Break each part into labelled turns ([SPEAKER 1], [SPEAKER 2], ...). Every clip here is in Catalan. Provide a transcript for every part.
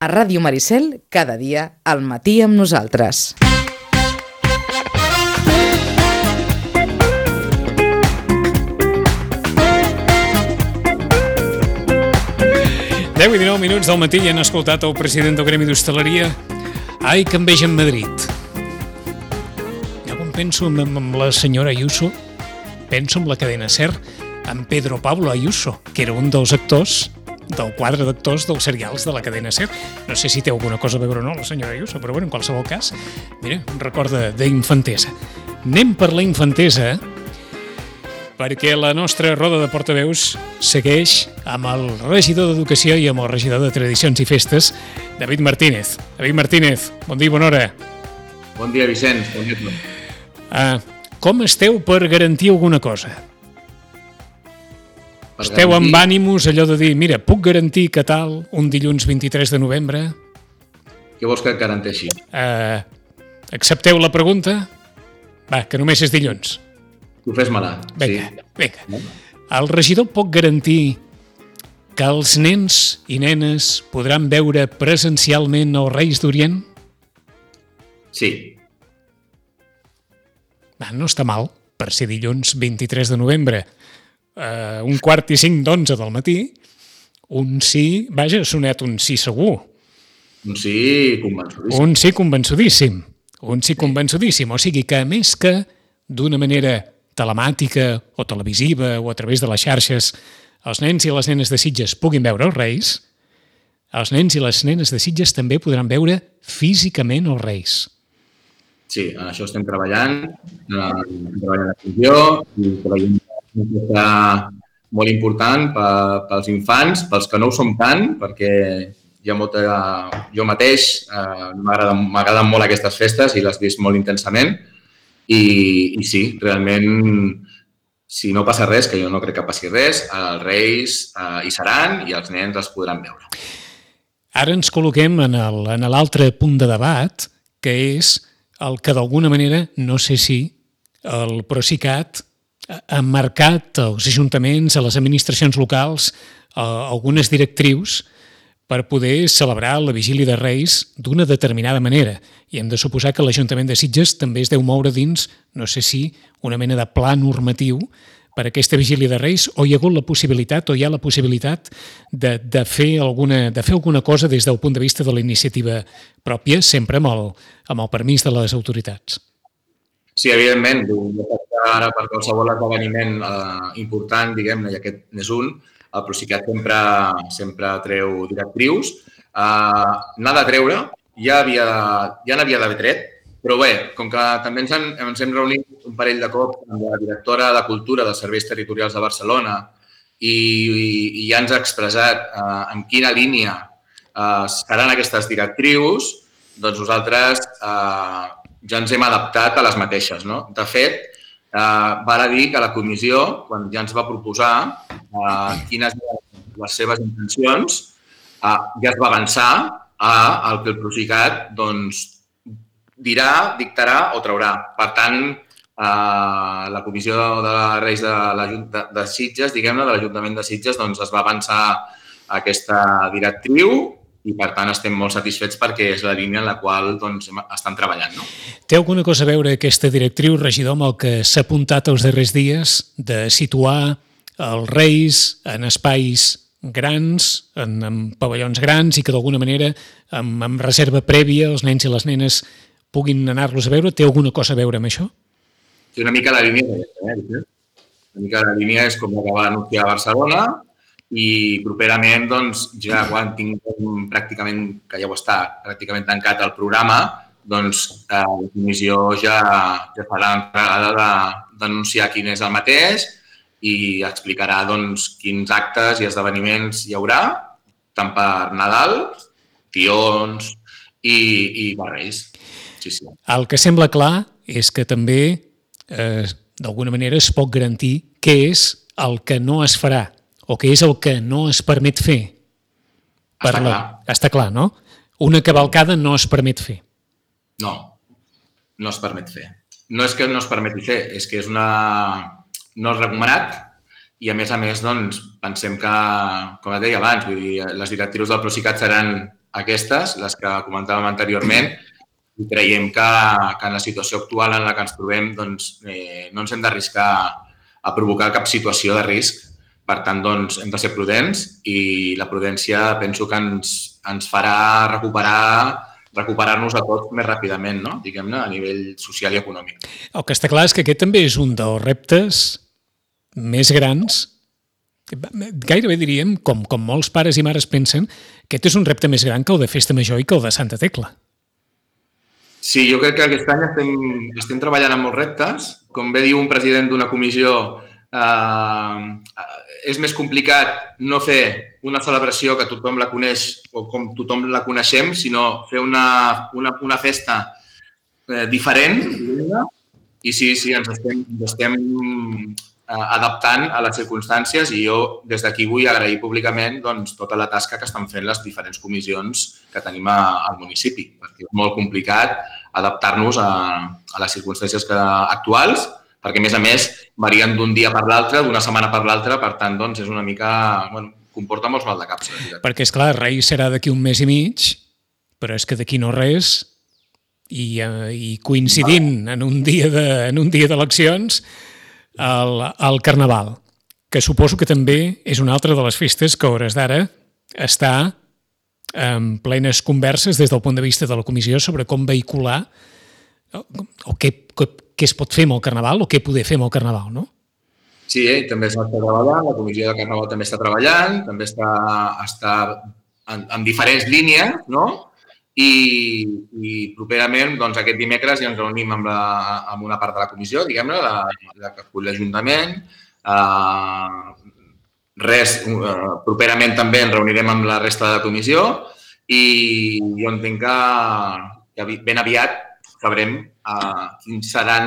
[SPEAKER 1] A Ràdio Maricel, cada dia, al matí amb nosaltres.
[SPEAKER 2] Deu i 19 minuts del matí i han escoltat el president del Gremi d'Hostaleria. Ai, que enveja en Madrid. Jo quan penso en la senyora Ayuso, penso en la cadena SER, en Pedro Pablo Ayuso, que era un dels actors del quadre d'actors dels serials de la cadena SER. No sé si té alguna cosa a veure o no la senyora Ayuso, però bueno, en qualsevol cas, mira, un record d'infantesa. Anem per la infantesa, perquè la nostra roda de portaveus segueix amb el regidor d'Educació i amb el regidor de Tradicions i Festes, David Martínez. David Martínez, bon dia i bona hora.
[SPEAKER 3] Bon dia, Vicenç. Bon dia.
[SPEAKER 2] Com esteu per garantir alguna cosa? Esteu amb ànims, allò de dir, mira, puc garantir que tal, un dilluns 23 de novembre?
[SPEAKER 3] Què vols que et garanteixi?
[SPEAKER 2] Accepteu la pregunta? Va, que només és dilluns.
[SPEAKER 3] Tu fes-me-la.
[SPEAKER 2] Vinga, sí. Vinga. El regidor pot garantir que els nens i nenes podran veure presencialment els Reis d'Orient?
[SPEAKER 3] Sí.
[SPEAKER 2] No està mal, per ser dilluns 23 de novembre. 1:45 del matí, un sí, vaja, ha sonat un sí segur.
[SPEAKER 3] Un sí convençudíssim.
[SPEAKER 2] Un sí convençudíssim. Un sí convençudíssim. O sigui que, a més que d'una manera telemàtica o televisiva o a través de les xarxes els nens i les nenes de Sitges puguin veure els Reis, els nens i les nenes de Sitges també podran veure físicament els Reis.
[SPEAKER 3] Sí, en això estem treballant, treballant a comissió i treballant una cosa molt important pels infants, pels que no ho som tant, perquè hi ha molta... Jo mateix m'agraden molt aquestes festes i les he vist molt intensament i sí, realment, si no passa res, que jo no crec que passi res, els Reis hi seran i els nens els podran veure.
[SPEAKER 2] Ara ens col·loquem en l'altre punt de debat, que és el que d'alguna manera, no sé si el Procicat ha marcat als ajuntaments, a les administracions locals, algunes directrius per poder celebrar la Vigília de Reis d'una determinada manera. I hem de suposar que l'Ajuntament de Sitges també es deu moure dins, no sé si, una mena de pla normatiu per a aquesta Vigília de Reis, o hi ha hagut la possibilitat, o hi ha la possibilitat de fer alguna cosa des del punt de vista de la iniciativa pròpia, sempre amb el permís de les autoritats.
[SPEAKER 3] Sí, evidentment. Ara, per qualsevol esdeveniment important, diguem-ne, i aquest n'és un, el Procicat sempre treu directrius. N'ha de treure, ja n'havia d'haver tret, però bé, com que també ens hem reunit un parell de cops amb la directora de Cultura dels Serveis Territorials de Barcelona i ja ens ha expressat en quina línia seran aquestes directrius, doncs nosaltres ja ens hem adaptat a les mateixes. De fet, val a dir que la comissió, quan ja ens va proposar quines eren les seves intencions, ja es va avançar al que el Procicat dirà, dictarà o traurà. Per tant, la Comissió de Reis de Sitges, diguem-ne, de l'Ajuntament de Sitges, es va avançar a aquesta directriu i, per tant, estem molt satisfets perquè és la línia en la qual estan treballant.
[SPEAKER 2] Té alguna cosa a veure aquesta directriu, regidor, amb el que s'ha apuntat els darrers dies de situar els Reis en espais grans, en pavellons grans i que d'alguna manera amb reserva prèvia els nens i les nenes puguin anar-los a veure? Té alguna cosa a veure amb això?
[SPEAKER 3] Sí, una mica la línia és aquesta. Una mica la línia és com la que va anunciar a Barcelona i properament, ja quan tinguem pràcticament, que ja ho està pràcticament tancat el programa, la comissió ja farà l'encarregada d'anunciar quin és el mateix i explicarà quins actes i esdeveniments hi haurà, tant per Nadal, tions i per Reis. Sí.
[SPEAKER 2] El que sembla clar és que també, d'alguna manera, es pot garantir què és el que no es farà o què és el que no es permet fer.
[SPEAKER 3] Està clar.
[SPEAKER 2] Està clar, no? Una cavalcada no es permet fer.
[SPEAKER 3] No es permet fer. No és que no es permeti fer, és que no és recomanat i, a més, pensem que, com et deia abans, les directrius del Procicat seran aquestes, les que comentàvem anteriorment, i creiem que en la situació actual en la que ens trobem doncs, no ens hem d'arriscar a provocar cap situació de risc. Per tant, doncs, hem de ser prudents i la prudència penso que ens farà recuperar-nos a tots més ràpidament, no? Diguem-ne, a nivell social i econòmic.
[SPEAKER 2] El que està clar és que aquest també és un dels reptes més grans, gairebé diríem, com molts pares i mares pensen, aquest és un repte més gran que el de Festa Major i que el de Santa Tecla.
[SPEAKER 3] Sí, jo crec que aquest any estem treballant amb molts reptes. Com bé diu un president d'una comissió, és més complicat no fer una celebració que tothom la coneix o com tothom la coneixem, sinó fer una festa diferent. I sí, ens estem adaptant a les circumstàncies i jo des d'aquí vull agrair públicament doncs, tota la tasca que estan fent les diferents comissions que tenim al municipi, perquè és molt complicat adaptar-nos a les circumstàncies actuals, perquè a més varien d'un dia per l'altre, d'una setmana per l'altra, per tant doncs, és una mica, comporta molts mal de caps.
[SPEAKER 2] Perquè és clar, Reis serà d'aquí un mes i mig, però és que d'aquí no res, i coincidint en un dia d'eleccions, el Carnaval, que suposo que també és una altra de les festes que a hores d'ara està en plenes converses des del punt de vista de la comissió sobre com vehicular o què es pot fer amb el Carnaval o què poder fer amb el Carnaval, no?
[SPEAKER 3] Sí, també s'està treballant, la comissió de Carnaval també està treballant, també està en diferents línies, no? I properament, doncs, aquest dimecres ja ens reunim amb una part de la comissió, diguem-ne, la que acull l'Ajuntament. Properament també ens reunirem amb la resta de la comissió i jo entenc que ben aviat sabrem quins seran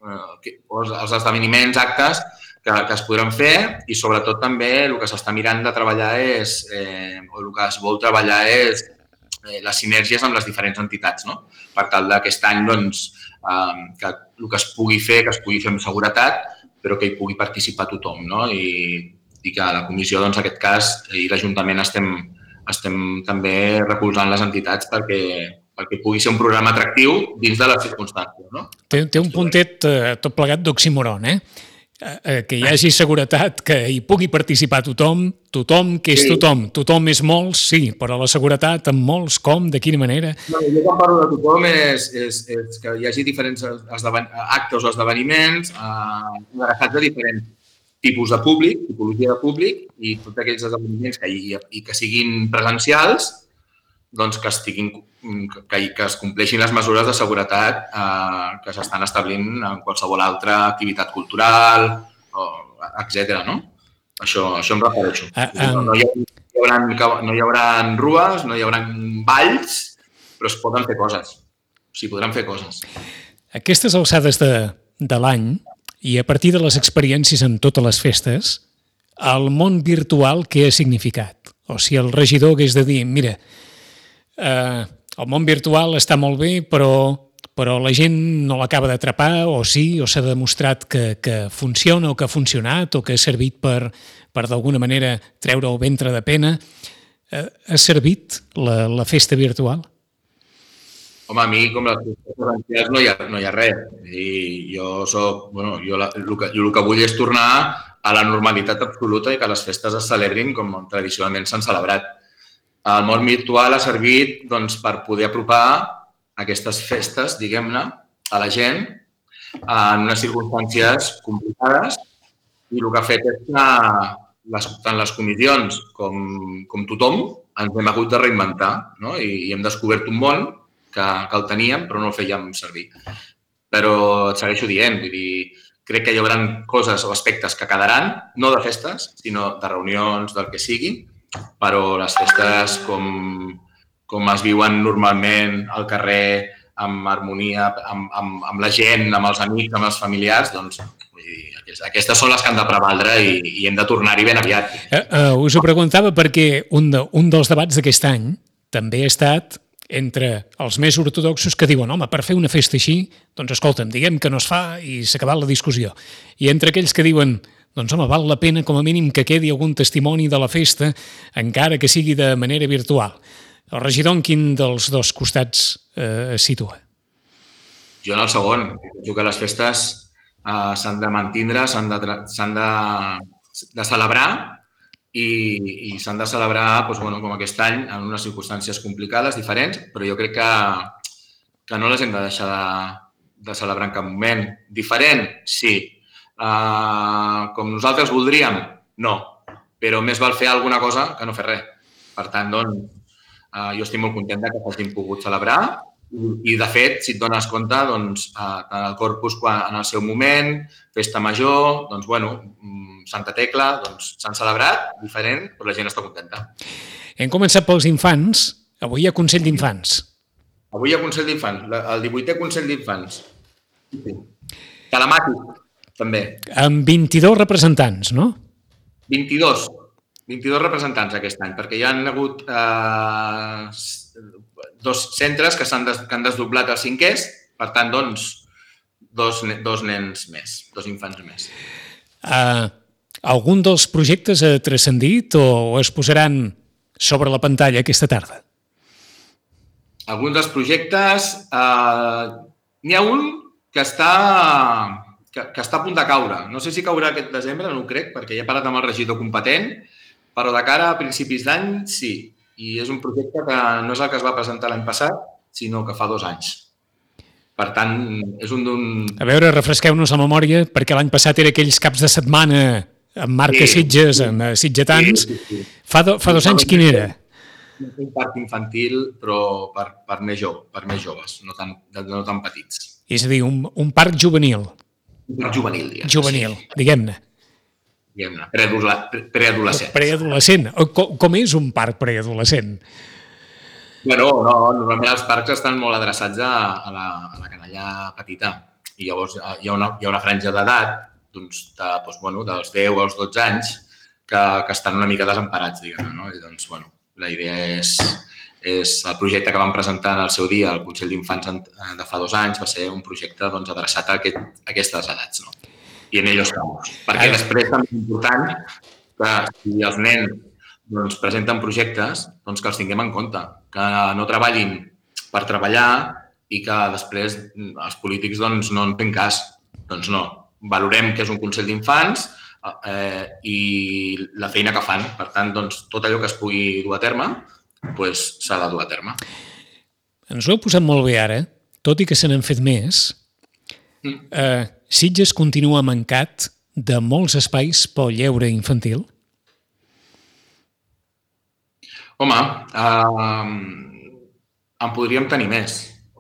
[SPEAKER 3] els esdeveniments, actes que es podran fer i sobretot també el que s'està mirant de treballar o el que es vol treballar és les sinergies amb les diferents entitats, no? Per tal d'aquest any doncs, que el que es pugui fer amb seguretat, però que hi pugui participar tothom, no? I que la comissió, doncs, en aquest cas, i l'Ajuntament estem també recolzant les entitats perquè pugui ser un programa atractiu dins de les circumstàncies, no?
[SPEAKER 2] Té un puntet tot plegat d'oxímoron, que hi hagi seguretat, que hi pugui participar tothom, que és tothom. Tothom és molts, sí, però la seguretat amb molts, com, de quina manera?
[SPEAKER 3] Jo quan parlo de tothom és que hi hagi diferents actes o esdeveniments adreçats a diferents tipus de públic, tipologia de públic, i tots aquells esdeveniments que siguin presencials, doncs que es compleixin les mesures de seguretat que s'estan establint en qualsevol altra activitat cultural, etc. No? Això em refereixo. No hi haurà rues, no hi haurà balls, però es poden fer coses. S'hi podran fer coses.
[SPEAKER 2] Aquestes alçades de l'any, i a partir de les experiències en totes les festes, el món virtual què ha significat? O si el regidor hagués de dir, mira, el món virtual està molt bé, però la gent no l'acaba d'atrapar, o sí, o s'ha demostrat que funciona o que ha funcionat o que ha servit per d'alguna manera treure el ventre de pena. Ha servit la festa virtual?
[SPEAKER 3] Home, a mi, com les festes presencials, no hi ha res. I el que vull és tornar a la normalitat absoluta i que les festes es celebrin com tradicionalment s'han celebrat. El món virtual ha servit doncs, per poder apropar aquestes festes, diguem-ne, a la gent en unes circumstàncies complicades i el que ha fet és que tant les comissions com tothom ens hem hagut de reinventar, no? I hem descobert un món que el teníem però no el fèiem servir. Però et segueixo dient, vull dir, crec que hi haurà coses o aspectes que quedaran, no de festes, sinó de reunions, del que sigui, però les festes com es viuen normalment al carrer, amb harmonia, amb la gent, amb els amics, amb els familiars, doncs aquestes són les que han de prevaldre i hem de tornar-hi ben aviat.
[SPEAKER 2] Us ho preguntava perquè un dels debats d'aquest any també ha estat entre els més ortodoxos que diuen home, per fer una festa així, doncs escolta'm, diguem que no es fa i s'ha acabat la discussió. I entre aquells que diuen doncs home, val la pena com a mínim que quedi algun testimoni de la festa, encara que sigui de manera virtual. El regidor en quin dels dos costats es situa?
[SPEAKER 3] Jo en el segon. Jo que les festes s'han de mantindre, s'han de celebrar i s'han de celebrar com aquest any en unes circumstàncies complicades, diferents, però jo crec que no les hem de deixar de celebrar en cap moment. Diferent? Sí. Com nosaltres voldríem? No. Però més val fer alguna cosa que no fer res. Per tant, doncs, jo estic molt content que hàgim pogut celebrar i, de fet, si et dones compte, doncs, tant el Corpus en el seu moment, Festa Major, doncs, Santa Tecla, doncs, s'han celebrat diferent, però la gent està contenta.
[SPEAKER 2] Hem començat pels infants. Avui hi ha Consell d'Infants.
[SPEAKER 3] Avui hi ha Consell d'Infants, el 18è Consell d'Infants. Telemàtic, també.
[SPEAKER 2] Amb 22 representants, no?
[SPEAKER 3] 22 representants aquest any, perquè hi ha hagut 2 centres que han desdoblat els 5è, per tant, doncs, 2 nens més, 2 infants més.
[SPEAKER 2] Algun dels projectes ha transcendit o es posaran sobre la pantalla aquesta tarda?
[SPEAKER 3] Algun dels projectes... N'hi ha un que està a punt de caure. No sé si caurà aquest desembre, no ho crec, perquè ja he parlat amb el regidor competent, però de cara a principis d'any, sí. I és un projecte que no és el que es va presentar l'any passat, sinó que fa 2 anys. Per tant, és un d'un...
[SPEAKER 2] A veure, refresqueu-nos la memòria, perquè l'any passat era aquells caps de setmana amb marca Sitges, amb sitgetans.
[SPEAKER 3] Sí.
[SPEAKER 2] Fa 2 anys quin era?
[SPEAKER 3] Un parc infantil, però per més joves, no tan petits.
[SPEAKER 2] És a dir, un parc juvenil.
[SPEAKER 3] Un parc juvenil, diguem-ne.
[SPEAKER 2] Juvenil, diguem-ne.
[SPEAKER 3] Preadolescent.
[SPEAKER 2] Preadolescent. Com és un parc preadolescent?
[SPEAKER 3] No, normalment els parcs estan molt adreçats a la canalla petita i llavors hi ha una franja d'edat dels 10 als 12 anys que estan una mica desemparats, diguem-ne, no? I doncs, la idea és el projecte que vam presentar en el seu dia al Consell d'Infants de fa 2 anys va ser un projecte adreçat a aquestes edats, no? I en ells estamos. Perquè després també és important que si els nens presenten projectes, que els tinguem en compte, que no treballin per treballar i que després els polítics no en fem cas. Doncs no. Valorem que és un Consell d'Infants i la feina que fan. Per tant, tot allò que es pugui dur a terme s'ha de dur a terme.
[SPEAKER 2] Ens ho heu posat molt bé ara, tot i que se n'han fet més. Sitges continua mancat de molts espais pel lleure infantil?
[SPEAKER 3] Home, en podríem tenir més.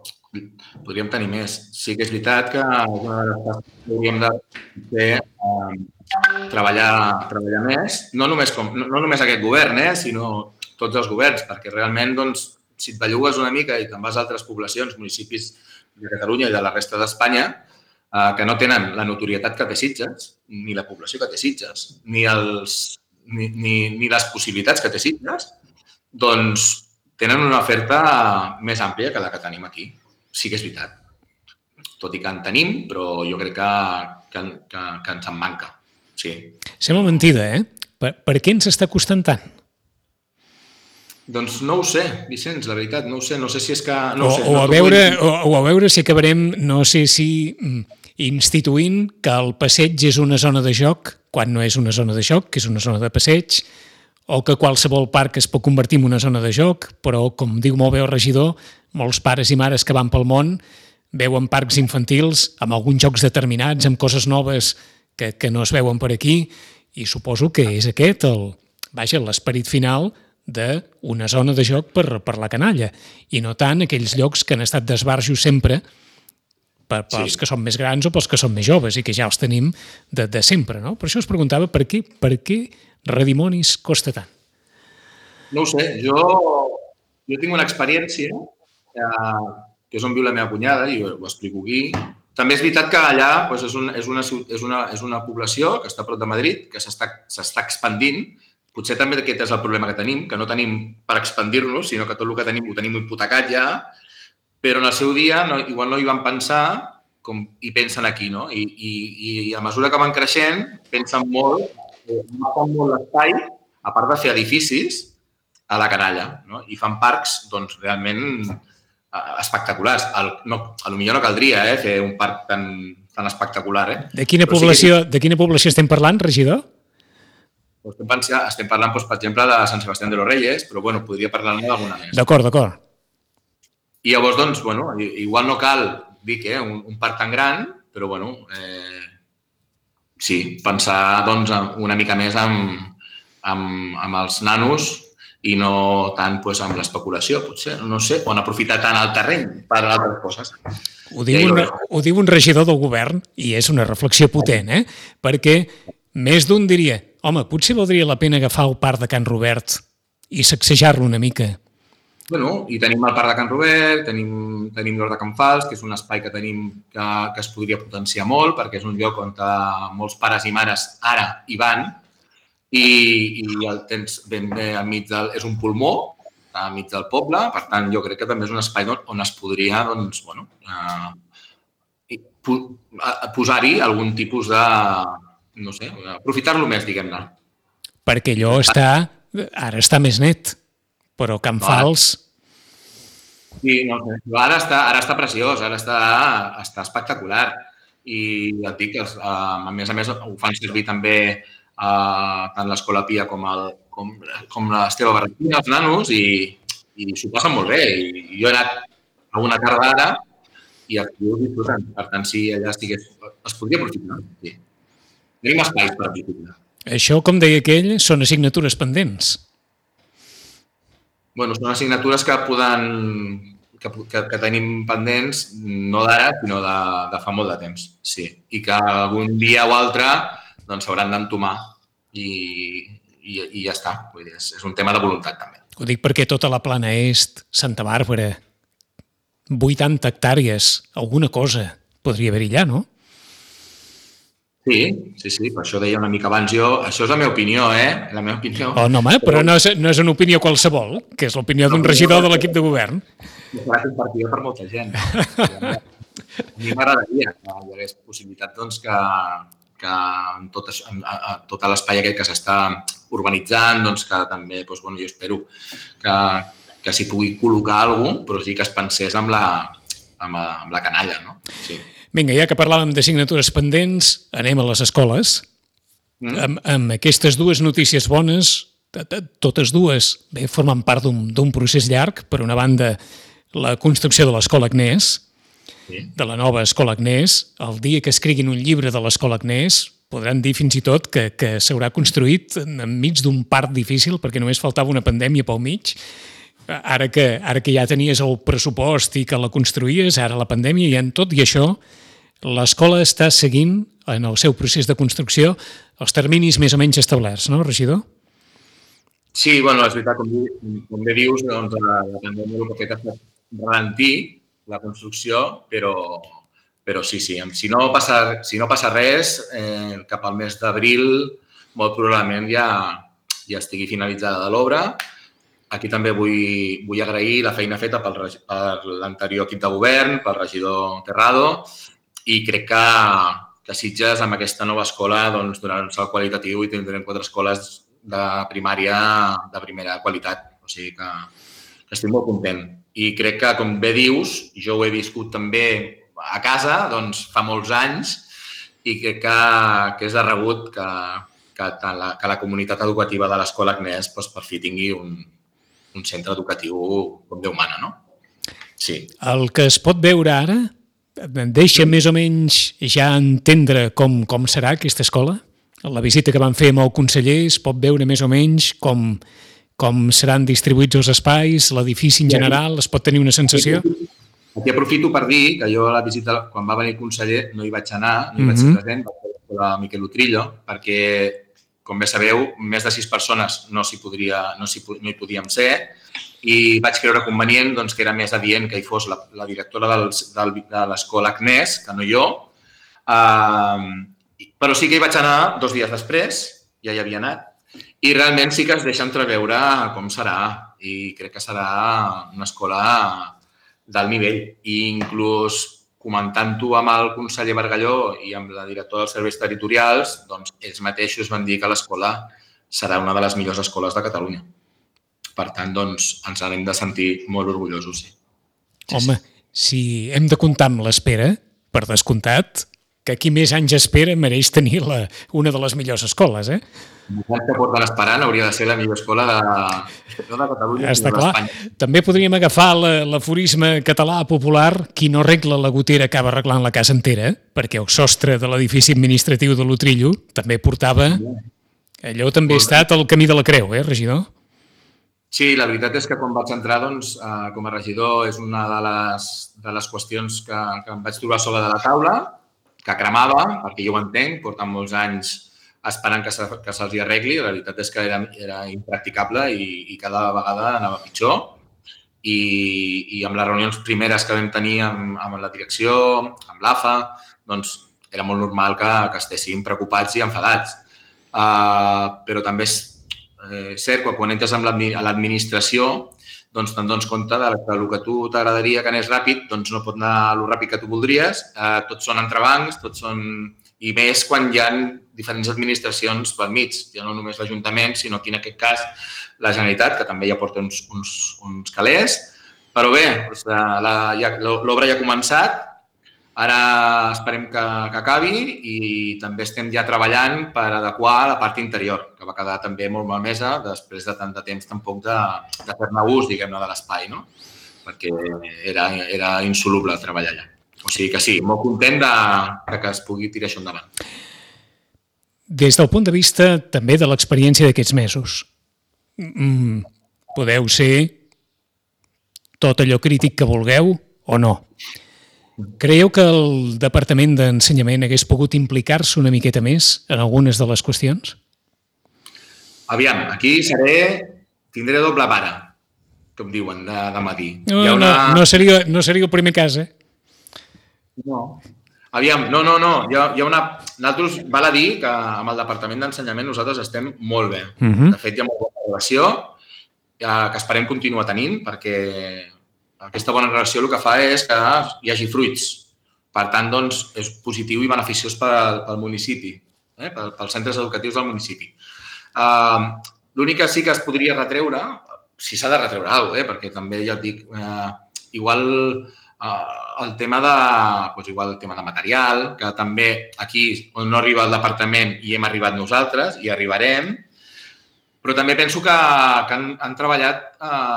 [SPEAKER 3] Sí que és veritat que una de les coses que hauríem de fer treballar més, no només aquest govern, sinó tots els governs, perquè realment, si et bellugues una mica i te'n vas a altres poblacions, municipis de Catalunya i de la resta d'Espanya, que no tenen la notorietat que té Sitges, ni la població que té Sitges, ni les possibilitats que té Sitges, doncs tenen una oferta més àmplia que la que tenim aquí. Sí que és veritat. Tot i que en tenim, però jo crec que ens en manca. Sí.
[SPEAKER 2] Sembla mentida, Per què ens està costant tant?
[SPEAKER 3] Doncs no ho sé, Vicenç, la veritat, no ho sé. No sé si és que...
[SPEAKER 2] O a veure si acabarem, no sé si instituint que el passeig és una zona de joc quan no és una zona de joc, que és una zona de passeig, o que qualsevol parc es pot convertir en una zona de joc, però, com diu molt bé el regidor, molts pares i mares que van pel món veuen parcs infantils amb alguns jocs determinats, amb coses noves que no es veuen per aquí, i suposo que és aquest l'esperit final d'una zona de joc per la canalla, i no tant aquells llocs que han estat d'esbarjo sempre pels que són més grans o pels que són més joves i que ja els tenim de sempre, no? Per això us preguntava per què redimonis costa tant.
[SPEAKER 3] No ho sé, jo tinc una experiència que és on viu la meva cunyada i ho explico aquí. També és veritat que allà és una població que està a prop de Madrid, que s'està expandint. Potser també aquest és el problema que tenim, que no tenim per expandir-nos, sinó que tot el que tenim ho tenim hipotecat ja, però en el seu dia igual no hi van pensar com hi pensen aquí, no? I a mesura que van creixent, pensen molt l'espai, a part de fer edificis, a la canalla, no? I fan parcs doncs, realment espectaculars. Potser no caldria fer un parc tan espectacular.
[SPEAKER 2] De quina població estem parlant, regidor?
[SPEAKER 3] Estem parlant, per exemple, de Sant Sebastián de los Reyes, però podria parlar-ne d'alguna més.
[SPEAKER 2] D'acord.
[SPEAKER 3] I llavors, doncs, igual no cal dir que un parc tan gran, però, sí, pensar una mica més amb els nanos i no tant amb l'especulació, potser, no sé, o en aprofitar tant el terreny per a altres coses.
[SPEAKER 2] Ho diu un regidor del govern i és una reflexió potent, perquè més d'un diria, home, potser valdria la pena agafar el parc de Can Robert i sacsejar-lo una mica.
[SPEAKER 3] I tenim el parc de Can Robert, tenim l'Hort de Can Fals, que és un espai que tenim que es podria potenciar molt, perquè és un lloc on molts pares i mares ara hi van i el tens ben bé enmig és un pulmó, enmig del poble, per tant, jo crec que també és un espai on es podria, posar-hi algun tipus de, no sé, aprofitar-lo més, diguem-ne.
[SPEAKER 2] Perquè allò ara està més net, però Can Fals...
[SPEAKER 3] Sí, no sé, ara està preciós, ara està espectacular. I et dic que, a més, ho fan servir també tant l'Escola Pia com l'Esteve Barretina, els nanos, i s'ho passen molt bé. I jo he anat a una tarda ara i els tios disfruten. Per tant, si allà es podria aprofitar. Sí. Tenim espais per aprofitar.
[SPEAKER 2] Això, com deia aquell, són assignatures pendents.
[SPEAKER 3] Són assignatures que tenim pendents no d'ara, sinó de fa molt de temps, sí. I que algun dia o altre s'hauran d'entomar i ja està. Vull dir, és un tema de voluntat, també.
[SPEAKER 2] Ho dic perquè tota la Plana Est, Santa Bàrbara, 80 hectàrees, alguna cosa podria haver-hi allà, no?
[SPEAKER 3] Sí, per això deia una mica abans jo. Això és la meva opinió, La meva opinió.
[SPEAKER 2] Oh, no, home, però no és una opinió qualsevol, que és l'opinió d'un regidor de l'equip de govern.
[SPEAKER 3] Serà compartida per molta gent. A mi m'agradaria que hi hagués possibilitat que en tot l'espai aquell que s'està urbanitzant, que també, jo espero que s'hi pugui col·locar alguna cosa, però sí que es pensés amb la canalla, no? Sí.
[SPEAKER 2] Vinga, ja que parlàvem d'assignatures pendents, anem a les escoles. Amb aquestes dues notícies bones, totes dues formen part d'un procés llarg. Per una banda, la construcció de l'Escola Agnès, de la nova Escola Agnès. El dia que escriguin un llibre de l'Escola Agnès podran dir fins i tot que s'haurà construït enmig d'un parc difícil, perquè només faltava una pandèmia pel mig. Ara que ja tenies el pressupost i que la construïes, ara la pandèmia, i en tot i això, l'escola està seguint en el seu procés de construcció els terminis més o menys establerts, no, regidor?
[SPEAKER 3] Sí, és veritat, com bé dius, la pandèmia el que ha fet ha estat ralentir la construcció, però sí, si no passa res, cap al mes d'abril molt probablement ja estigui finalitzada l'obra. Aquí també vull agrair la feina feta per l'anterior equip de govern, pel regidor Terrado, i crec que Sitges, amb aquesta nova escola, donaran un salt qualitatiu i tindrem 4 escoles de primària de primera qualitat. O sigui que estic molt content. I crec que, com bé dius, jo ho he viscut també a casa fa molts anys i crec que és de rebut que la comunitat educativa de l'Escola Agnès per fi tingui un centre educatiu com Déu mana, no? Sí.
[SPEAKER 2] El que es pot veure ara deixa més o menys ja entendre com serà aquesta escola? La visita que van fer amb el conseller es pot veure més o menys com seran distribuïts els espais, l'edifici en general, es pot tenir una sensació?
[SPEAKER 3] Aquí aprofito per dir que jo a la visita, quan va venir el conseller, no hi vaig anar, no hi vaig ser present, vaig a Miquel Utrillo, perquè, com bé sabeu, més de 6 persones no hi podíem ser, i vaig creure convenient que era més adient que hi fos la directora de l'Escola Agnès, que no jo, però sí que hi vaig anar 2 dies després, ja hi havia anat, i realment sí que es deixa entreveure com serà, i crec que serà una escola d'alt nivell. I inclús comentant-ho amb el conseller Bargalló i amb la directora dels serveis territorials, ells mateixos van dir que l'escola serà una de les millors escoles de Catalunya. Per tant, doncs, ens n'hem de sentir molt orgullosos. Sí.
[SPEAKER 2] Home, si hem de comptar amb l'espera, per descomptat, que qui més anys espera mereix tenir una de les millors escoles, eh?
[SPEAKER 3] El que porten esperant hauria de ser la millor escola de Catalunya.
[SPEAKER 2] Està clar. També podríem agafar l'aforisme català popular: qui no arregla la gotera acaba arreglant la casa entera, perquè el sostre de l'edifici administratiu de l'Utrillo també portava... Allò també ha estat el camí de la creu, regidor?
[SPEAKER 3] Sí, la veritat és que quan vaig entrar, doncs, com a regidor, és una de les qüestions que em vaig trobar sobre de la taula, que cremava, perquè jo ho entenc, porten molts anys esperant que se'ls arregli. La veritat és que era impracticable i cada vegada anava pitjor. I amb les reunions primeres que vam tenir amb la direcció, amb l'AFA, doncs era molt normal que estéssim preocupats i enfadats. Però també és cert que quan entres a l'administració doncs te'n dones compte que el que tu t'agradaria que anés ràpid doncs no pot anar el ràpid que tu voldries. Tots són entrebancs, i més quan hi ha diferents administracions pel mig. Ja no només l'Ajuntament, sinó aquí en aquest cas la Generalitat, que també ja porta uns calés. Però bé, l'obra ja ha començat. Ara esperem que acabi i també estem ja treballant per adequar la part interior, que va quedar també molt malmesa després de tant de temps tampoc de fer-ne ús, diguem-ne, de l'espai, no? Perquè era insoluble treballar allà. O sigui que sí, molt content que es pugui tirar això endavant.
[SPEAKER 2] Des del punt de vista també de l'experiència d'aquests mesos, podeu ser tot allò crític que vulgueu o no. Creieu que el Departament d'Ensenyament hagués pogut implicar-se una miqueta més en algunes de les qüestions?
[SPEAKER 3] Aviam, aquí tindré doble vara, com diuen, de matí.
[SPEAKER 2] No seria el primer cas, eh?
[SPEAKER 3] No. Aviam, no. Nosaltres val a dir que amb el Departament d'Ensenyament nosaltres estem molt bé. De fet, hi ha molt bona relació que esperem continuar tenint, perquè aquesta bona relació el que fa és que hi hagi fruits. Per tant, doncs, és positiu i beneficiós pel municipi, pels centres educatius del municipi. L'únic que sí que es podria retreure, si s'ha de retreure alguna cosa, perquè també ja et dic, igual el tema de material, que també aquí on no arriba el departament hi hem arribat nosaltres, hi arribarem, però també penso que han treballat...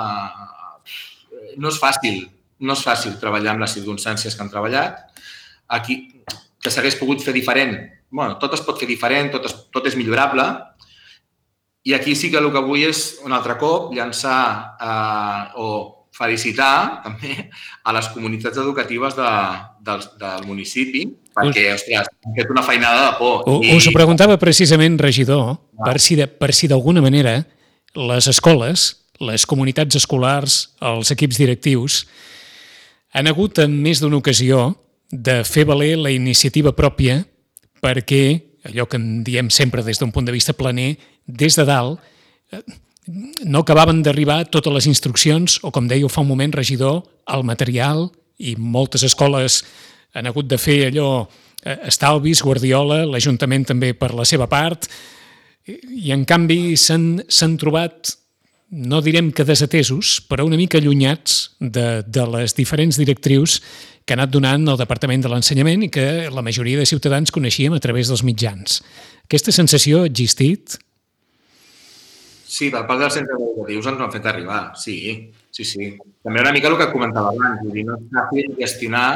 [SPEAKER 3] No és fàcil treballar amb les circumstàncies que han treballat. Aquí, que s'hagués pogut fer diferent. Bueno, tot es pot fer diferent, tot és millorable. I aquí sí que el que vull és, un altre cop, llançar o felicitar també a les comunitats educatives del municipi, perquè, ostres, han fet una feinada de por.
[SPEAKER 2] Us ho preguntava precisament, regidor, per si d'alguna manera les escoles, les comunitats escolars, els equips directius, han hagut en més d'una ocasió de fer valer la iniciativa pròpia perquè, allò que en diem sempre des d'un punt de vista planer, des de dalt, no acabaven d'arribar totes les instruccions o, com dèieu fa un moment, regidor, el material, i moltes escoles han hagut de fer allò, estalvis, Guardiola, l'Ajuntament també per la seva part, i en canvi s'han trobat, no direm que desatesos, però una mica allunyats de les diferents directrius que ha anat donant el Departament de l'Ensenyament i que la majoria de ciutadans coneixíem a través dels mitjans. Aquesta sensació ha existit?
[SPEAKER 3] Sí, per part dels centres educatius ens ho han fet arribar, sí. També una mica el que comentava abans, no és fàcil gestionar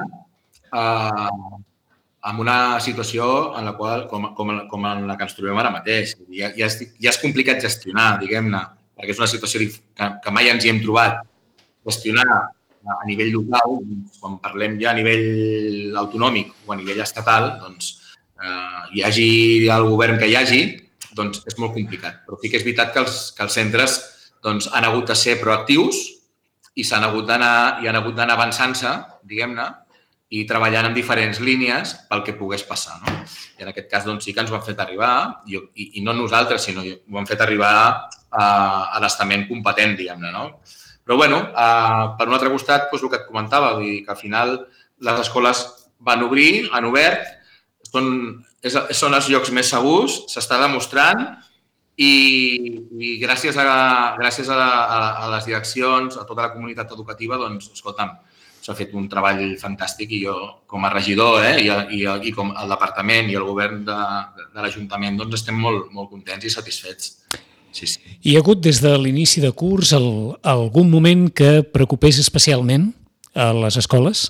[SPEAKER 3] en una situació en la qual, com en la que ens trobem ara mateix. Ja és complicat gestionar, diguem-ne, perquè és una situació que mai ens hi hem trobat. Gestionar a nivell local, quan parlem ja a nivell autonòmic o a nivell estatal, doncs hi hagi el govern que hi hagi, doncs és molt complicat. Però sí que és veritat que els centres han hagut de ser proactius i han hagut d'anar avançant-se, diguem-ne, i treballant en diferents línies pel que pogués passar. I en aquest cas sí que ens ho han fet arribar, i no nosaltres, sinó ho han fet arribar a l'estament competent, diguem-ne. Però, per un altre costat, el que et comentava, que al final les escoles van obrir, han obert, són els llocs més segurs, s'està demostrant i gràcies a les direccions, a tota la comunitat educativa, doncs, escolta'm, s'ha fet un treball fantàstic i jo, com a regidor i com el departament i el govern de l'Ajuntament, doncs estem molt, molt contents i satisfets. Sí.
[SPEAKER 2] Hi ha hagut des de l'inici de curs algun moment que preocupés especialment a les escoles?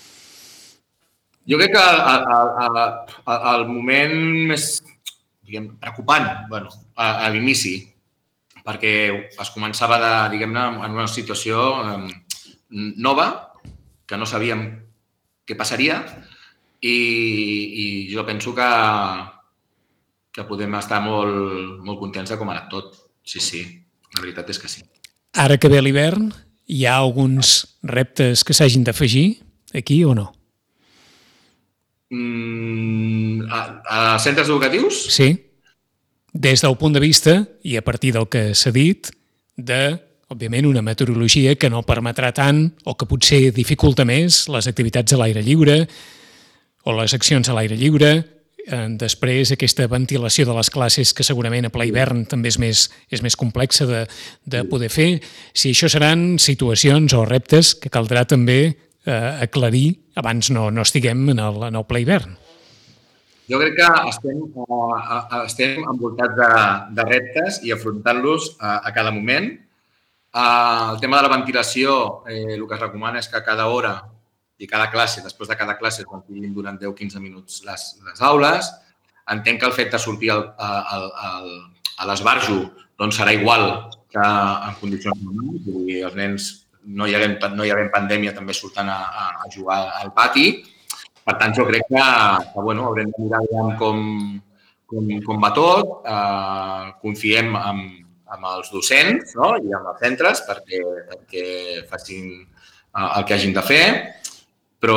[SPEAKER 3] Jo crec que el moment més preocupant, a l'inici, perquè es començava en una situació nova, que no sabíem què passaria, i jo penso que podem estar molt contents de com ha anat tot. Sí, la veritat és que sí.
[SPEAKER 2] Ara que ve l'hivern, hi ha alguns reptes que s'hagin d'afegir aquí o no?
[SPEAKER 3] A centres educatius?
[SPEAKER 2] Sí. Des del punt de vista, i a partir del que s'ha dit, òbviament, una meteorologia que no permetrà tant o que potser dificulta més les activitats a l'aire lliure o les accions a l'aire lliure. Després, aquesta ventilació de les classes que segurament a ple hivern també és més complexa de poder fer. Si això seran situacions o reptes que caldrà també aclarir abans no estiguem en el ple hivern.
[SPEAKER 3] Jo crec que estem envoltats de reptes i afrontant-los a cada moment. El tema de la ventilació, el que es recomana és que cada hora i cada classe, després de cada classe, es ventilin durant 10-15 minuts les aules. Entenc que el fet de sortir a l'esbarjo doncs serà igual que en condicions normals. Els nens, no hi havent pandèmia, també surten a jugar al pati. Per tant, jo crec que haurem de mirar com va tot. Confiem en els docents i en els centres perquè facin el que hagin de fer. Però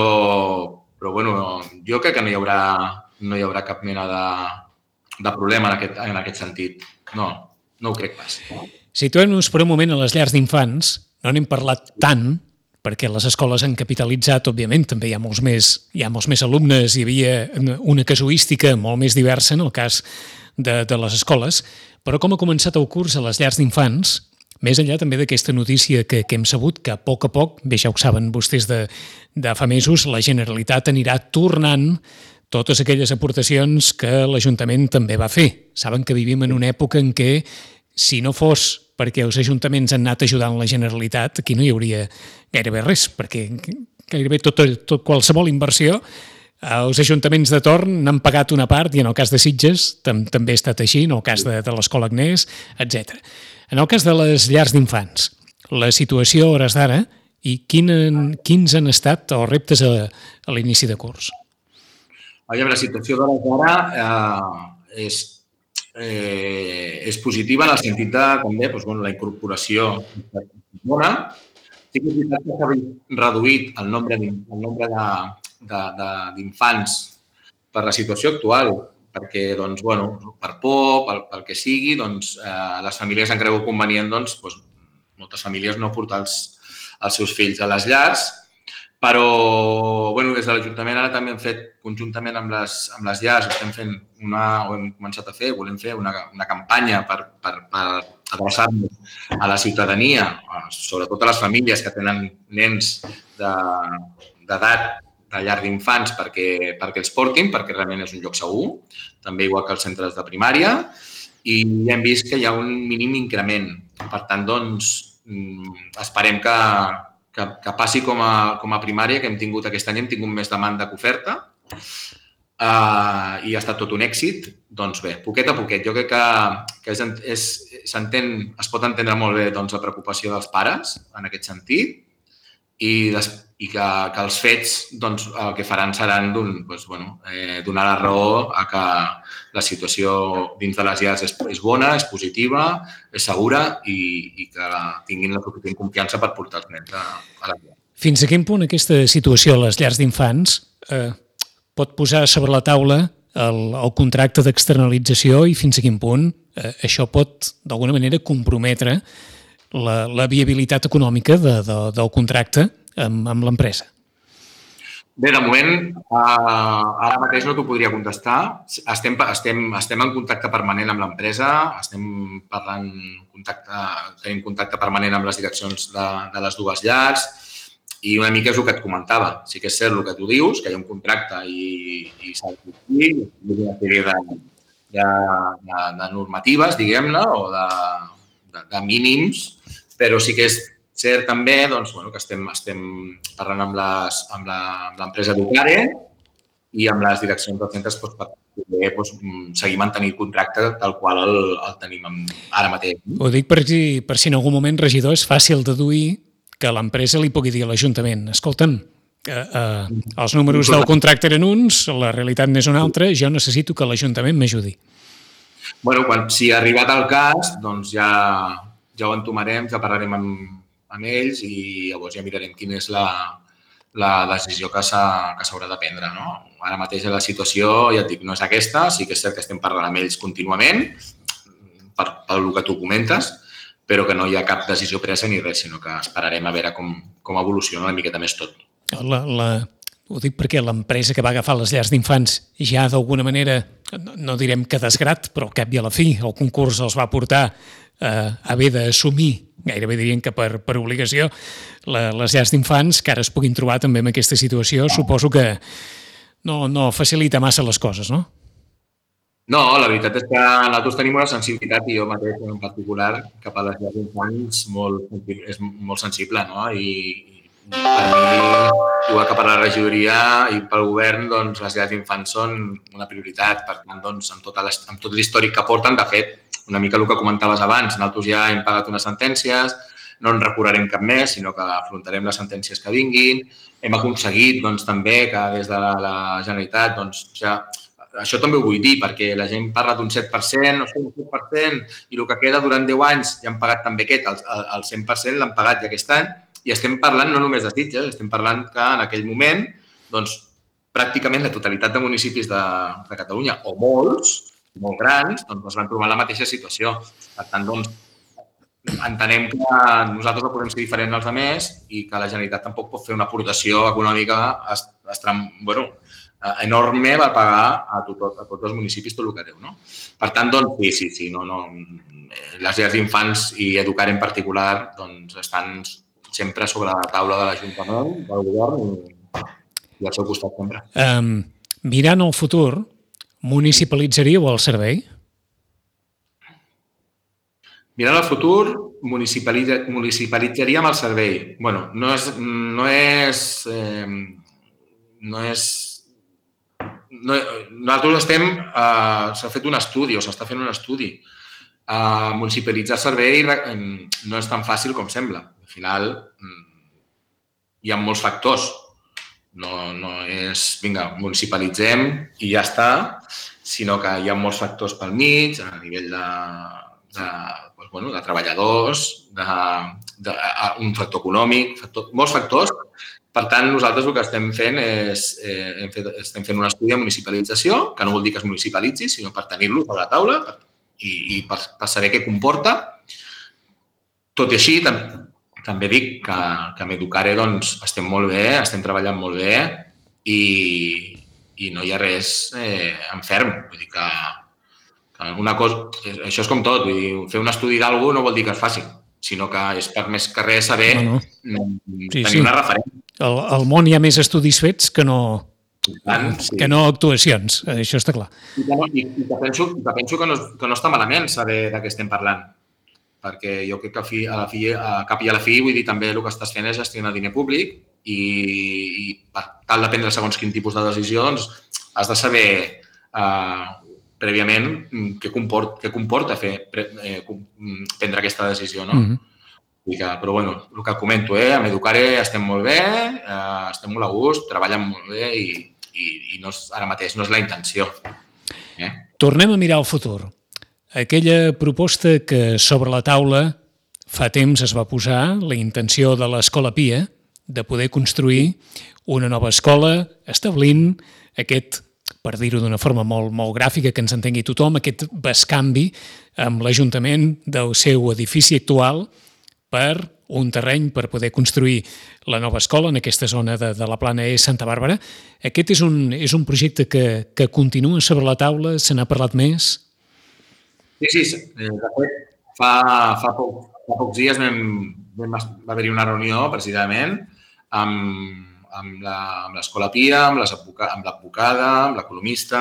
[SPEAKER 3] jo crec que no hi haurà cap mena de problema en aquest sentit. No ho crec pas.
[SPEAKER 2] Situem-nos per un moment a les llars d'infants. No n'hem parlat tant, perquè les escoles han capitalitzat, òbviament, també hi ha molts més alumnes, hi havia una casuística molt més diversa en el cas de les escoles, però com ha començat el curs a les llars d'infants, més enllà també d'aquesta notícia que hem sabut, que a poc, bé ja ho saben vostès de fa mesos, la Generalitat anirà tornant totes aquelles aportacions que l'Ajuntament també va fer. Saben que vivim en una època en què, si no fos perquè els ajuntaments han anat ajudant la Generalitat, aquí no hi hauria gairebé res, perquè gairebé qualsevol inversió els ajuntaments de torn n'han pagat una part i en el cas de Sitges també ha estat així, en el cas de l'Escola Agnès, etc. En el cas de les llars d'infants, la situació a hores d'ara i quins han estat els reptes a l'inici de curs?
[SPEAKER 3] La situació d'hores d'ara és positiva en el sentit de també la incorporació bona. Sí que és veritat que s'ha reduït el nombre d'infants per la situació actual, perquè, per por, pel que sigui, les famílies han cregut convenient, moltes famílies no portar els seus fills a les llars, però des de l'Ajuntament ara també hem fet, conjuntament amb les llars, hem començat a fer, volem fer una campanya per adreçar-nos a la ciutadania, sobretot a les famílies que tenen nens d'edat de llar d'infants perquè els portin, perquè realment és un lloc segur, també igual que els centres de primària, i hem vist que hi ha un mínim increment. Per tant, esperem que passi com a primària, que hem tingut aquest any, hem tingut més demanda que oferta, i ha estat tot un èxit. Doncs bé, poquet a poquet. Jo crec que es pot entendre molt bé la preocupació dels pares en aquest sentit, i que els fets el que faran seran donar la raó a que la situació dins de les llars és bona, és positiva, és segura i que tinguin la suficient confiança per portar els nens a la llar.
[SPEAKER 2] Fins a quin punt aquesta situació a les llars d'infants pot posar sobre la taula el contracte d'externalització i fins a quin punt això pot d'alguna manera comprometre la viabilitat econòmica del contracte amb l'empresa?
[SPEAKER 3] Bé, de moment, ara mateix no t'ho podria contestar. Estem en contacte permanent amb l'empresa, tenim contacte permanent amb les direccions de les dues llars i una mica és el que et comentava. Sí que és cert el que tu dius, que hi ha un contracte i s'ha de complir, una sèrie de normatives, diguem-ne, o de mínims, però sí que és cert també que estem parlant amb l'empresa Educare i amb les direccions dels centres per poder seguir mantenint el contracte tal qual el tenim ara mateix.
[SPEAKER 2] Ho dic per si en algun moment, regidor, és fàcil deduir que l'empresa li pugui dir a l'Ajuntament: escolta'm, els números del contracte eren uns, la realitat n'és una altra, jo necessito que l'Ajuntament m'ajudi.
[SPEAKER 3] Bé, si ha arribat el cas, doncs ja ho entomarem, ja parlarem amb ells i llavors ja mirarem quina és la decisió que s'haurà de prendre. Ara mateix la situació, ja et dic, no és aquesta, sí que és cert que estem parlant amb ells contínuament pel que tu comentes, però que no hi ha cap decisió presa ni res, sinó que esperarem a veure com evoluciona una miqueta més tot.
[SPEAKER 2] Ho dic perquè l'empresa que va agafar les llars d'infants ja d'alguna manera, no direm que desgrat, però al cap i a la fi el concurs els va portar a haver d'assumir, gairebé dirien que per obligació, les llars d'infants, que ara es puguin trobar també en aquesta situació, suposo que no facilita massa les coses, no?
[SPEAKER 3] No, la veritat és que nosaltres tenim una sensibilitat, i jo mateix en particular, cap a les llars d'infants és molt sensible, no? I per mi, igual que per la regidoria i pel govern, doncs les llars d'infants són una prioritat. Per tant, doncs, amb tot l'històric que porten, de fet, una mica el que comentaves abans, nosaltres ja hem pagat unes sentències, no en recorrerem cap més, sinó que afrontarem les sentències que vinguin. Hem aconseguit doncs, també que des de la Generalitat, doncs, ja, això també ho vull dir, perquè la gent parla d'un 7%, no sé, un 7%, i el que queda durant 10 anys ja han pagat també aquest, el 100% l'han pagat ja aquest any, i estem parlant no només de Sitges, estem parlant que en aquell moment, doncs, pràcticament la totalitat de municipis de Catalunya, o molts, molt grans, doncs es van trobar la mateixa situació. Per tant, doncs, entenem que nosaltres no podem ser diferents dels altres i que la Generalitat tampoc pot fer una aportació econòmica enorme per pagar a tots els municipis tot el que deu. No? Per tant, doncs, sí, les llars d'infants i Educare en particular doncs, estan sempre sobre la taula de l'Ajuntament, del govern i al seu costat sempre.
[SPEAKER 2] Mirant el futur, municipalitzaríeu el servei?
[SPEAKER 3] Mirant el futur, municipalitzaríem el servei. Bueno, nosaltres s'ha fet un estudi, o s'està fent un estudi. Municipalitzar el servei no és tan fàcil com sembla. Al final, hi ha molts factors. No és, vinga, municipalitzem i ja està, sinó que hi ha molts factors pel mig, a nivell de treballadors, un factor econòmic, molts factors. Per tant, nosaltres el que estem fent és estem fent un estudi de municipalització, que no vol dir que es municipalitzi, sinó per tenir-lo sobre la taula i per saber què comporta. Tot i així, també dic que amb Educare doncs, estem molt bé, estem treballant molt bé i no hi ha res en ferm. Vull dir que una cosa, això és com tot, vull dir, fer un estudi d'algú no vol dir que es faci, sinó que és per més que res saber tenir una referència.
[SPEAKER 2] Al món hi ha més estudis fets que no actuacions, això està clar.
[SPEAKER 3] I que penso que no està malament saber de què estem parlant, perquè jo crec que a cap i a la fi, vull dir, també el que estàs fent és gestionar diner públic i per tal de prendre segons quin tipus de decisió, doncs has de saber prèviament què comporta prendre aquesta decisió, no? Però, bueno, el que comento, amb Educare estem molt bé, estem molt a gust, treballen molt bé i ara mateix no és la intenció.
[SPEAKER 2] Tornem a mirar el futur. Aquella proposta que sobre la taula fa temps es va posar, la intenció de l'Escola Pia, de poder construir una nova escola, establint aquest, per dir-ho d'una forma molt gràfica, que ens entengui tothom, aquest bescanvi amb l'Ajuntament del seu edifici actual per un terreny per poder construir la nova escola en aquesta zona de la Plana E Santa Bàrbara. Aquest és un projecte que continua sobre la taula, se n'ha parlat més?
[SPEAKER 3] Sí. De fet, fa pocs dies va haver-hi una reunió, precisament, amb l'Escola Pia, amb l'advocada, amb l'economista,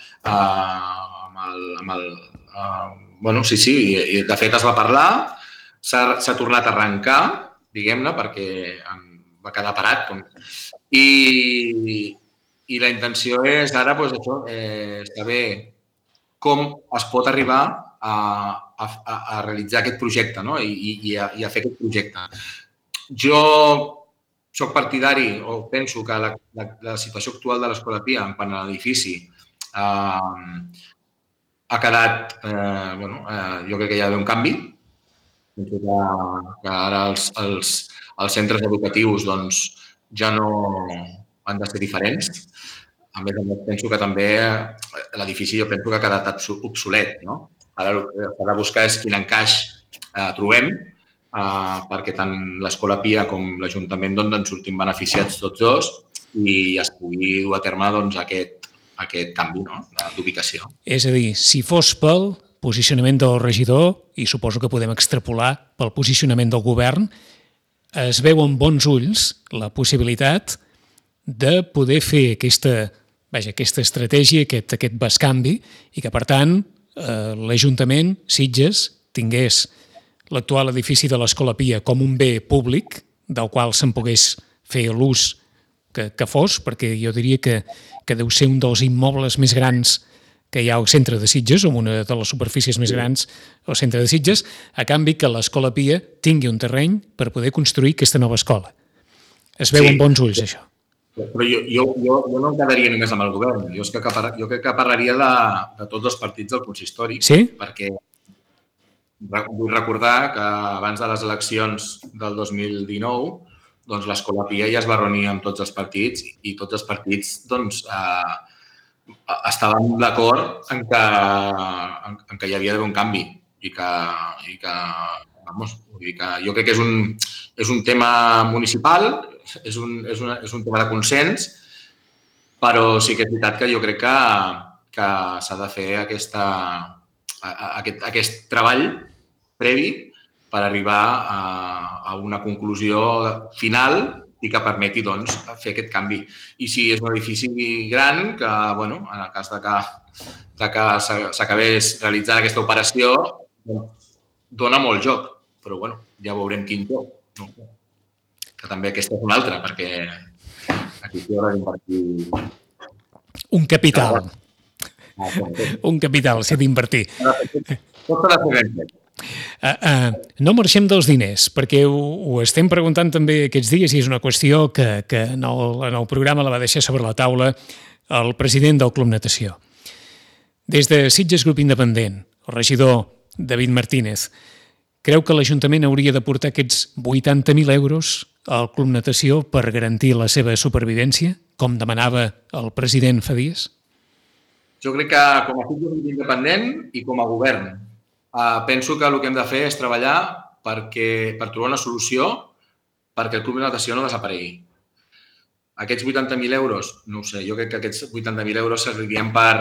[SPEAKER 3] sí, i de fet es va parlar, s'ha tornat a arrencar, diguem-ne, perquè va quedar parat. I la intenció és ara saber com es pot arribar a realitzar aquest projecte, no? I a fer aquest projecte. Jo soc partidari, o penso que la situació actual de l'Escola Pia en quant a l'edifici ha quedat, jo crec que hi ha d'haver un canvi. Penso que ara els centres educatius ja no han de ser diferents. A més, penso que també l'edifici jo penso que ha quedat obsolet, no? Ara el que s'ha de buscar és quin encaix trobem perquè tant l'Escola Pia com l'Ajuntament en sortim beneficiats tots dos i es pugui dur a terme aquest canvi d'ubicació.
[SPEAKER 2] És a dir, si fos pel posicionament del regidor, i suposo que podem extrapolar pel posicionament del govern, es veu amb bons ulls la possibilitat de poder fer aquesta estratègia, aquest bescanvi, i que, per tant, l'Ajuntament, Sitges, tingués l'actual edifici de l'Escola Pia com un bé públic, del qual se'n pogués fer l'ús que fos, perquè jo diria que deu ser un dels immobles més grans que hi ha al centre de Sitges, o una de les superfícies més grans al centre de Sitges, a canvi que l'Escola Pia tingui un terreny per poder construir aquesta nova escola. Es veu amb bons ulls, això.
[SPEAKER 3] Però jo no em quedaria només amb el govern. Jo crec que parlaria de tots els partits del consistori.
[SPEAKER 2] Sí?
[SPEAKER 3] Perquè vull recordar que abans de les eleccions del 2019 l'Escola Pia ja es va reunir amb tots els partits i tots els partits estàvem d'acord en que hi havia d'haver un canvi i que jo crec que és un tema municipal, és un tema de consens, però sí que és veritat que jo crec que s'ha de fer aquest treball previ per arribar a una conclusió final i que permeti fer aquest canvi. I si és un edifici gran, que en el cas de que s'acabés realitzant aquesta operació, dona molt joc, però ja veurem quin joc. Que també aquesta és una altra, perquè aquí s'hi haurà d'invertir.
[SPEAKER 2] Un capital. Un capital s'ha d'invertir.
[SPEAKER 3] Tot s'ha de fer ben fet.
[SPEAKER 2] No marxem dels diners, perquè ho estem preguntant també aquests dies i és una qüestió que en el programa la va deixar sobre la taula el president del Club Natació. Des de Sitges Grup Independent, el regidor David Martínez, creu que l'Ajuntament hauria d'aportar aquests 80.000 euros al Club Natació per garantir la seva supervivència, com demanava el president fa dies?
[SPEAKER 3] Jo crec que com a Sitges Grup Independent i com a govern penso que el que hem de fer és treballar per trobar una solució perquè el Club de Natació no desaparegui. Aquests 80.000 euros, no ho sé, jo crec que aquests 80.000 euros servirien per,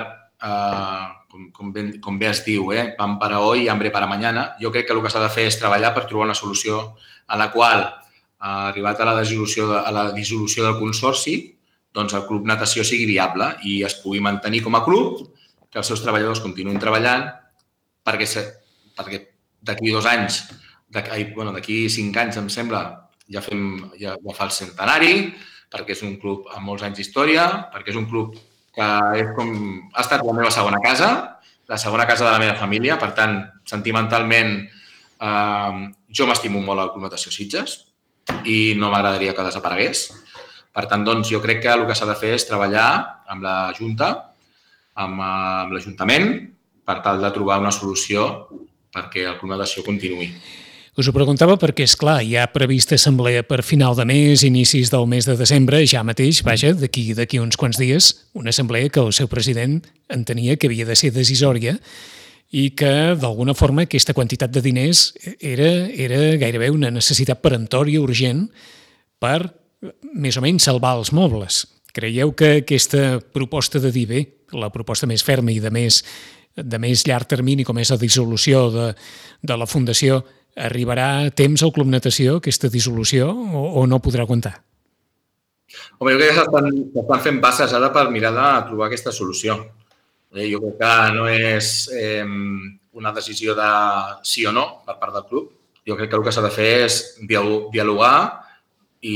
[SPEAKER 3] com bé es diu, pan para hoy, hambre para mañana. Jo crec que el que s'ha de fer és treballar per trobar una solució en la qual, arribat a la dissolució del consorci, doncs el Club Natació sigui viable i es pugui mantenir com a club, que els seus treballadors continuïn treballant, perquè d'aquí 2 anys, d'aquí 5 anys, em sembla, ja fa el centenari, perquè és un club amb molts anys d'història, perquè és un club que ha estat la meva segona casa, la segona casa de la meva família, per tant, sentimentalment, jo m'estimo molt al Club Natació Sitges i no m'agradaria que desaparegués. Per tant, jo crec que el que s'ha de fer és treballar amb la Junta, amb l'Ajuntament, per tal de trobar una solució perquè el Club Natació continuï.
[SPEAKER 2] Us ho preguntava perquè, esclar, hi ha prevista assemblea per final de mes, inicis del mes de desembre, ja mateix, d'aquí uns quants dies, una assemblea que el seu president entenia que havia de ser decisòria i que, d'alguna forma, aquesta quantitat de diners era gairebé una necessitat peremptòria urgent per, més o menys, salvar els mobles. Creieu que aquesta proposta de dir, bé, la proposta més ferma i de més llarg termini, com és la dissolució de la Fundació, arribarà a temps al Club Natació, aquesta dissolució, o no podrà aguantar?
[SPEAKER 3] Home, jo crec que s'estan fent passes ara per mirar de trobar aquesta solució. Jo crec que no és una decisió de sí o no per part del club. Jo crec que el que s'ha de fer és dialogar i,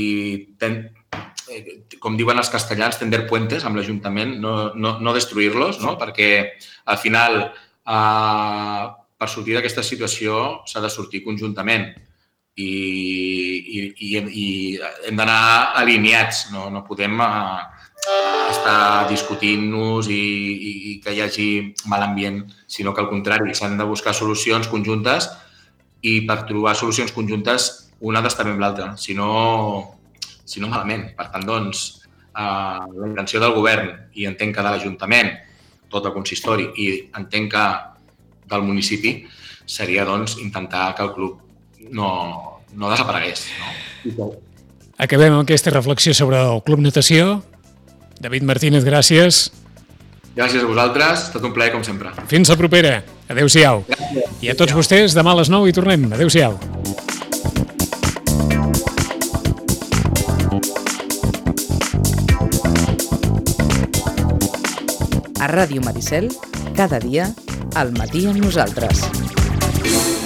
[SPEAKER 3] com diuen els castellans, tender puentes amb l'Ajuntament, no destruir-los, no? Perquè al final, per sortir d'aquesta situació, s'ha de sortir conjuntament i hem d'anar alineats, no podem estar discutint-nos i que hi hagi mal ambient, sinó que al contrari, s'han de buscar solucions conjuntes i per trobar solucions conjuntes una ha d'estar bé amb l'altra, si no malament. Per tant, doncs, la intenció del govern i entenc que de l'Ajuntament, tot el consistori i entenc que del municipi seria doncs intentar que el club no desaparegués. No?
[SPEAKER 2] Acabem amb aquesta reflexió sobre el Club Natació. David Martínez, gràcies.
[SPEAKER 3] Gràcies a vosaltres, ha estat un plaer com sempre.
[SPEAKER 2] Fins la propera. Adéu-siau. I a tots vostès, demà a les 9 hi tornem. Adéu-siau.
[SPEAKER 1] A Ràdio Maricel, cada dia, al matí amb nosaltres.